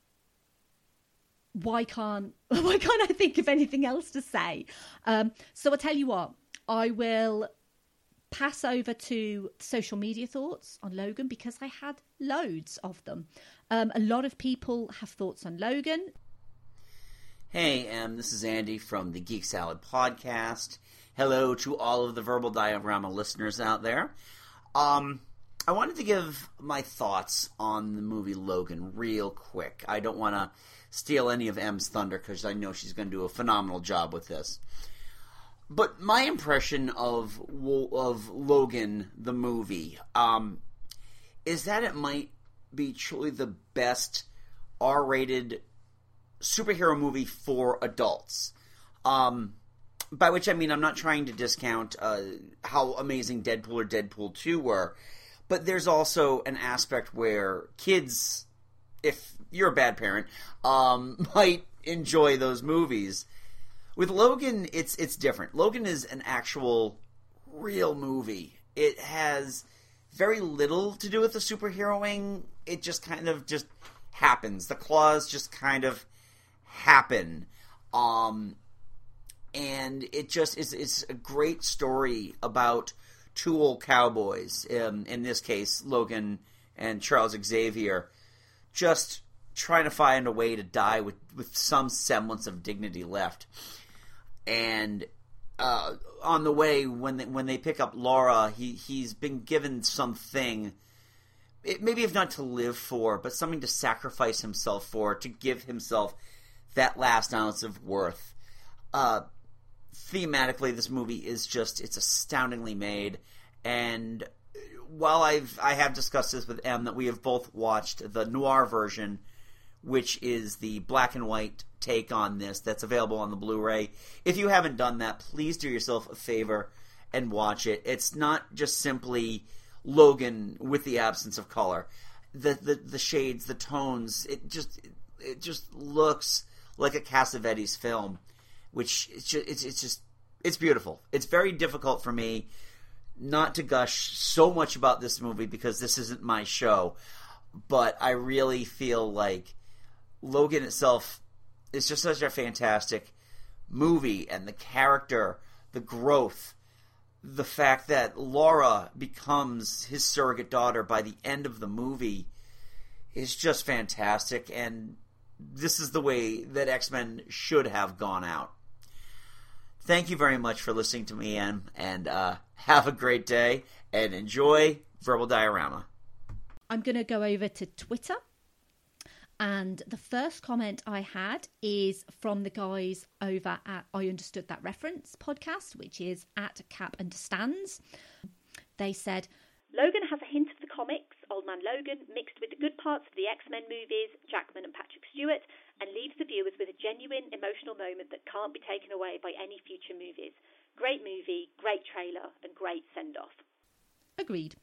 why can't I think of anything else to say? So I'll tell you what, I will pass over to social media thoughts on Logan, because I had loads of them. A lot of people have thoughts on Logan. Hey, this is Andy from the Geek Salad Podcast. Hello to all of the Verbal Diorama listeners out there. I wanted to give my thoughts on the movie Logan real quick. I don't want to steal any of M's thunder, because I know she's going to do a phenomenal job with this. But my impression of Logan, the movie, is that it might be truly the best R-rated superhero movie for adults. By which I mean, I'm not trying to discount how amazing Deadpool or Deadpool 2 were, But there's also an aspect where kids, if you're a bad parent, might enjoy those movies. With Logan, it's different. Logan is an actual, real movie. It has very little to do with the superheroing. It just kind of just happens. The claws just kind of happen. And it just is a great story about two old cowboys, in this case, Logan and Charles Xavier, just trying to find a way to die with some semblance of dignity left. And on the way, when they pick up Laura, he's been given something, maybe if not to live for, but something to sacrifice himself for, to give himself that last ounce of worth. Thematically, this movie is it's astoundingly made. And while I have discussed this with Em, that we have both watched the noir version, which is the black and white take on this, that's available on the Blu-ray. If you haven't done that, please do yourself a favor and watch it. It's not just simply Logan with the absence of color. The shades, the tones, it just looks like a Cassavetes film, which it's beautiful. It's very difficult for me not to gush so much about this movie because this isn't my show, but I really feel like Logan itself is just such a fantastic movie, and the character, the growth, the fact that Laura becomes his surrogate daughter by the end of the movie is just fantastic, and this is the way that X-Men should have gone out. Thank you very much for listening to me, Em, and have a great day, and enjoy Verbal Diorama. I'm going to go over to Twitter. And the first comment I had is from the guys over at I Understood That Reference podcast, which is at Cap Understands. They said, Logan has a hint of the comics, Old Man Logan, mixed with the good parts of the X-Men movies, Jackman and Patrick Stewart, and leaves the viewers with a genuine emotional moment that can't be taken away by any future movies. Great movie, great trailer, and great send-off. Agreed.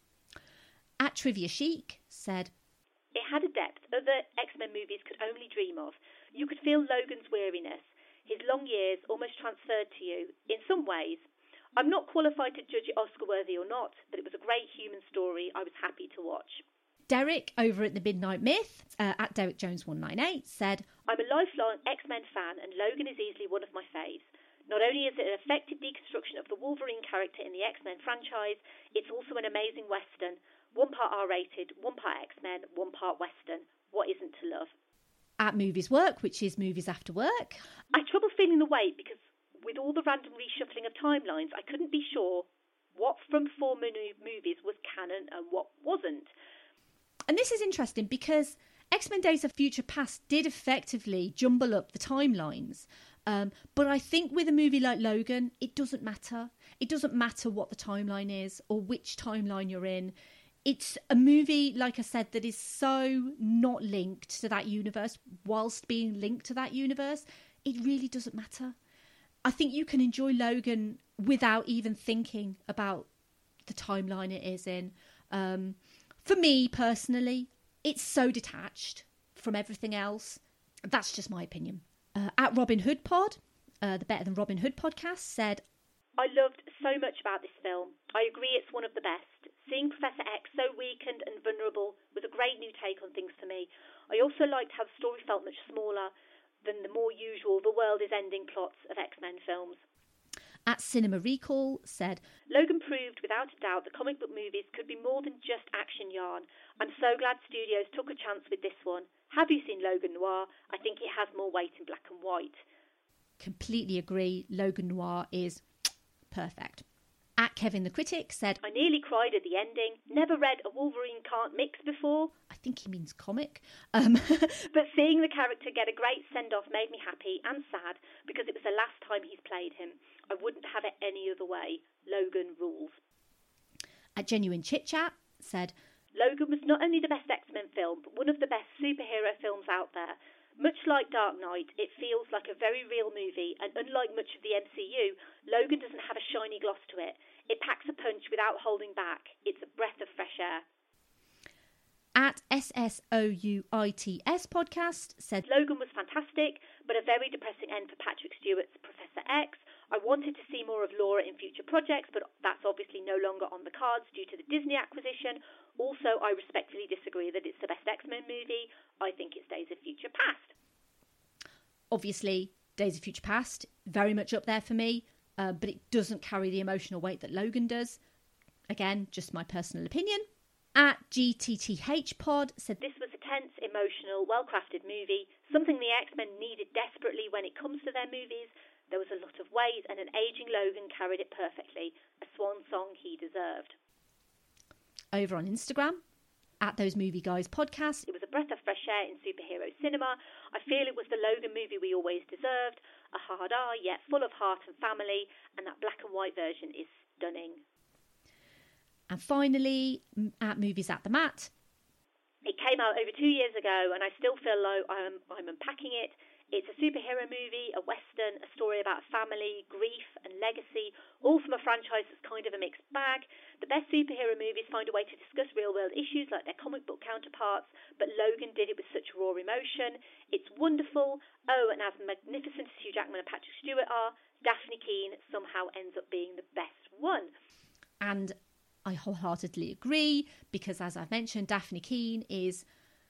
At Trivia Chic said, it had a depth other X-Men movies could only dream of. You could feel Logan's weariness. His long years almost transferred to you, in some ways. I'm not qualified to judge it Oscar-worthy or not, but it was a great human story I was happy to watch. Derek, over at the Midnight Myth, at Derek Jones 198, said, I'm a lifelong X-Men fan, and Logan is easily one of my faves. Not only is it an effective deconstruction of the Wolverine character in the X-Men franchise, it's also an amazing Western. 1 part R-rated, 1 part X-Men, 1 part Western. What isn't to love? At Movies Work, which is Movies After Work, I had trouble feeling the weight because with all the random reshuffling of timelines, I couldn't be sure what from former movies was canon and what wasn't. And this is interesting because X-Men Days of Future Past did effectively jumble up the timelines. But I think with a movie like Logan, it doesn't matter. It doesn't matter what the timeline is or which timeline you're in. It's a movie, like I said, that is so not linked to that universe whilst being linked to that universe. It really doesn't matter. I think you can enjoy Logan without even thinking about the timeline it is in. For me, personally, it's so detached from everything else. That's just my opinion. At Robin Hood Pod, the Better Than Robin Hood podcast, said, I loved so much about this film. I agree it's one of the best. Seeing Professor X so weakened and vulnerable was a great new take on things for me. I also liked how the story felt much smaller than the more usual the world is ending plots of X-Men films. At Cinema Recall said, Logan proved without a doubt that comic book movies could be more than just action yarn. I'm so glad studios took a chance with this one. Have you seen Logan Noir? I think it has more weight in black and white. Completely agree. Logan Noir is perfect. At Kevin the Critic said, I nearly cried at the ending. Never read a Wolverine Can't Mix before. I think he means comic. But seeing the character get a great send-off made me happy and sad because it was the last time he's played him. I wouldn't have it any other way. Logan rules. At Genuine Chit Chat said, Logan was not only the best X-Men film, but one of the best superhero films out there. Much like Dark Knight, it feels like a very real movie, and unlike much of the MCU, Logan doesn't have a shiny gloss to it. It packs a punch without holding back. It's a breath of fresh air. At SSOUITS podcast said, Logan was fantastic, but a very depressing end for Patrick Stewart's Professor X. I wanted to see more of Laura in future projects, but that's obviously no longer on the cards due to the Disney acquisition. Also, I respectfully disagree that it's the best X-Men movie. I think it's Days of Future Past. Obviously, Days of Future Past, very much up there for me, but it doesn't carry the emotional weight that Logan does. Again, just my personal opinion. At GTTH Pod said, This was a tense, emotional, well-crafted movie, something the X-Men needed desperately when it comes to their movies. There was a lot of weight, and an aging Logan carried it perfectly. A swan song he deserved. Over on Instagram, at Those Movie Guys podcast, It was a breath of fresh air in superhero cinema. I feel it was the Logan movie we always deserved. A hard R, yet full of heart and family, and that black and white version is stunning. and finally, at Movies at the Mat. It came out over 2 years ago, and I still feel like I'm unpacking it. It's a superhero movie, a western, a story about family, grief, and legacy, all from a franchise that's kind of a mixed bag. The best superhero movies find a way to discuss real-world issues like their comic book counterparts, but Logan did it with such raw emotion. It's wonderful. Oh, and as magnificent as Hugh Jackman and Patrick Stewart are, Daphne Keane somehow ends up being the best one. And I wholeheartedly agree, because as I've mentioned, Daphne Keane is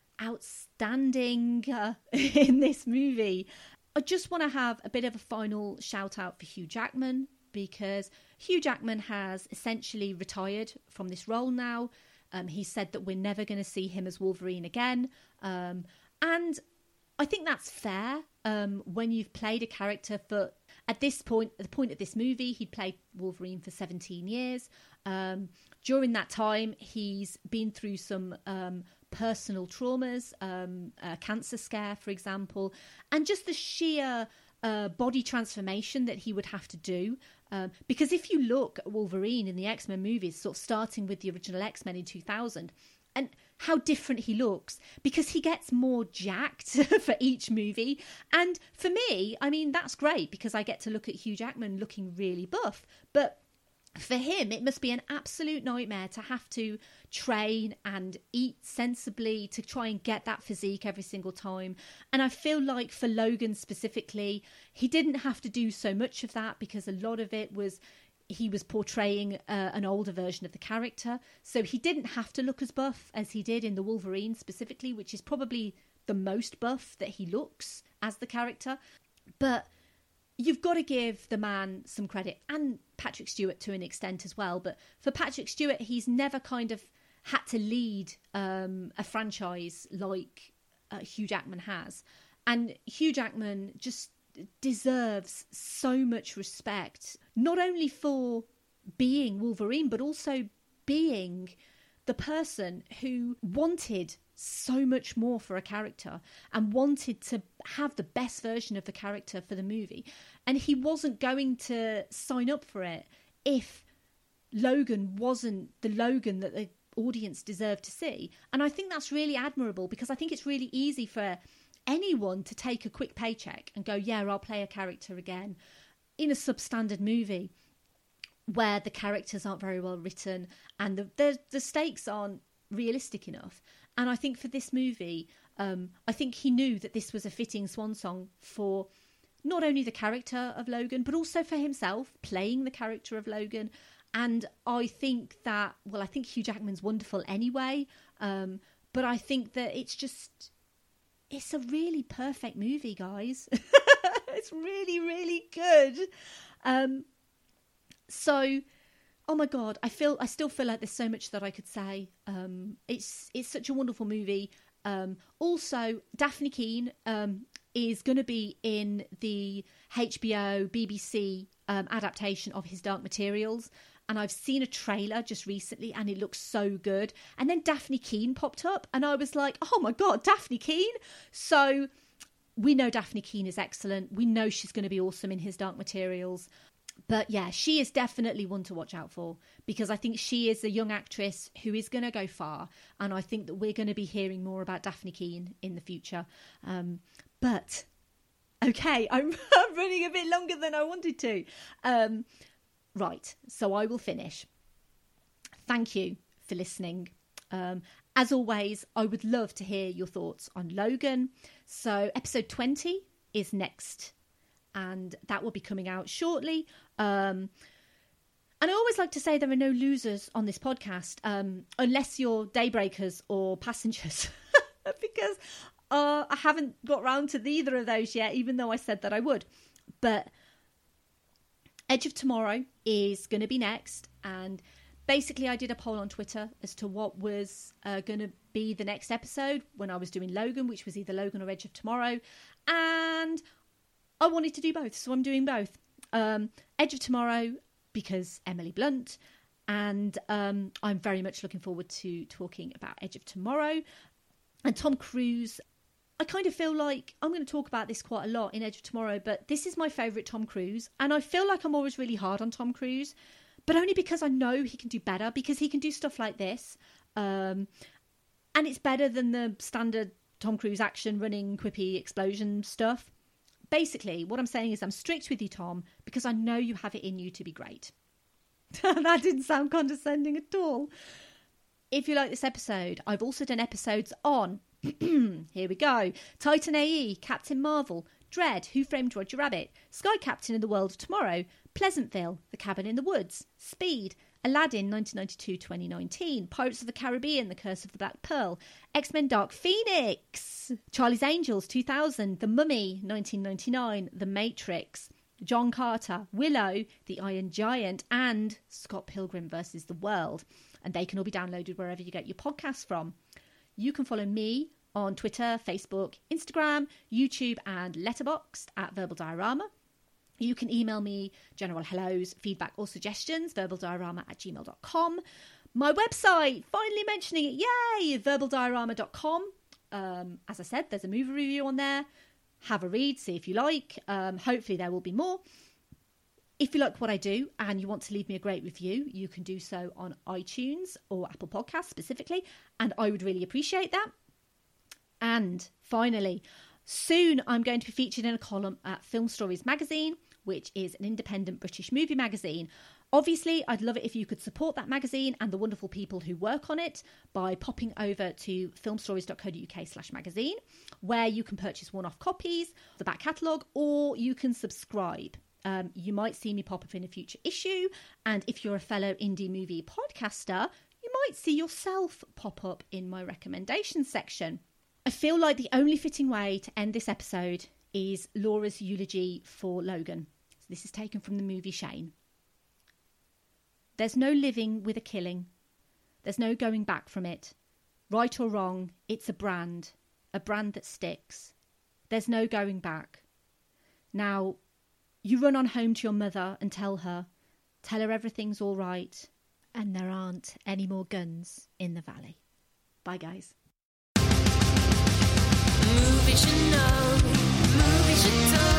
outstanding in this movie. I just want to have a bit of a final shout out for Hugh Jackman, because Hugh Jackman has essentially retired from this role now. He said that we're never going to see him as Wolverine again. And I think that's fair. When you've played a character for, at this point, at the point of this movie, he'd played Wolverine for 17 years. During that time, he's been through some personal traumas, a cancer scare, for example, and just the sheer body transformation that he would have to do. Because if you look at Wolverine in the X-Men movies, sort of starting with the original X-Men in 2000, and how different he looks, because he gets more jacked for each movie. And for me, I mean, that's great, because I get to look at Hugh Jackman looking really buff. But for him, it must be an absolute nightmare to have to train and eat sensibly to try and get that physique every single time. And I feel like for Logan specifically, he didn't have to do so much of that, because a lot of it was he was portraying an older version of the character. So he didn't have to look as buff as he did in the Wolverine specifically, which is probably the most buff that he looks as the character. But you've got to give the man some credit, and Patrick Stewart to an extent as well. But for Patrick Stewart, he's never kind of had to lead a franchise like Hugh Jackman has. And Hugh Jackman just deserves so much respect, not only for being Wolverine, but also being the person who wanted so much more for a character and wanted to have the best version of the character for the movie. And he wasn't going to sign up for it if Logan wasn't the Logan that the audience deserved to see. And I think that's really admirable, because I think it's really easy for anyone to take a quick paycheck and go, yeah, I'll play a character again in a substandard movie where the characters aren't very well written and the stakes aren't realistic enough. And I think for this movie, I think he knew that this was a fitting swan song for not only the character of Logan, but also for himself playing the character of Logan. And I think that, well, I think Hugh Jackman's wonderful anyway, but I think that it's a really perfect movie, guys. It's really, really good. So, oh my God, I still feel like there's so much that I could say. It's such a wonderful movie. Also, Daphne Keane is going to be in the HBO BBC adaptation of His Dark Materials. And I've seen a trailer just recently and it looks so good. And then Daphne Keane popped up and I was like, oh my God, Daphne Keane. So we know Daphne Keane is excellent. We know she's going to be awesome in His Dark Materials. But yeah, she is definitely one to watch out for, because I think she is a young actress who is going to go far. And I think that we're going to be hearing more about Daphne Keane in the future. But okay, I'm running a bit longer than I wanted to. Right, so I will finish. Thank you for listening. As always, I would love to hear your thoughts on Logan. So episode 20 is next, and that will be coming out shortly. And I always like to say there are no losers on this podcast, unless you're daybreakers or passengers, because I haven't got round to either of those yet, even though I said that I would. But Edge of Tomorrow is going to be next, and basically I did a poll on Twitter as to what was going to be the next episode when I was doing Logan, which was either Logan or Edge of Tomorrow, and I wanted to do both, so I'm doing both. Edge of Tomorrow because Emily Blunt, and I'm very much looking forward to talking about Edge of Tomorrow. And Tom Cruise, I kind of feel like I'm going to talk about this quite a lot in Edge of Tomorrow, but this is my favourite Tom Cruise, and I feel like I'm always really hard on Tom Cruise, but only because I know he can do better, because he can do stuff like this, and it's better than the standard Tom Cruise action, running, quippy, explosion stuff. Basically, what I'm saying is I'm strict with you, Tom, because I know you have it in you to be great. That didn't sound condescending at all. If you like this episode, I've also done episodes on, here we go, Titan AE, Captain Marvel, Dredd, Who Framed Roger Rabbit, Sky Captain in the World of Tomorrow, Pleasantville, The Cabin in the Woods, Speed, Aladdin 1992-2019, Pirates of the Caribbean, The Curse of the Black Pearl, X-Men Dark Phoenix, Charlie's Angels 2000, The Mummy 1999, The Matrix, John Carter, Willow, The Iron Giant, and Scott Pilgrim vs. the World. And they can all be downloaded wherever you get your podcasts from. You can follow me on Twitter, Facebook, Instagram, YouTube, and Letterboxd at Verbal Diorama. You can email me general hellos, feedback or suggestions, verbaldiorama@gmail.com. My website, finally mentioning it, yay, verbaldiorama.com. As I said, there's a movie review on there. Have a read, see if you like. Hopefully there will be more. If you like what I do and you want to leave me a great review, you can do so on iTunes or Apple Podcasts specifically, and I would really appreciate that. And finally, soon I'm going to be featured in a column at Film Stories magazine, which is an independent British movie magazine. Obviously, I'd love it if you could support that magazine and the wonderful people who work on it by popping over to filmstories.co.uk/magazine, where you can purchase one-off copies of the back catalogue, or you can subscribe. You might see me pop up in a future issue, and if you're a fellow indie movie podcaster, you might see yourself pop up in my recommendations section. I feel like the only fitting way to end this episode is Laura's eulogy for Logan. So this is taken from the movie Shane. There's no living with a killing. There's no going back from it. Right or wrong, it's a brand that sticks. There's no going back. Now, you run on home to your mother and tell her everything's all right, and there aren't any more guns in the valley. Bye, guys. Movies you know, movies you don't.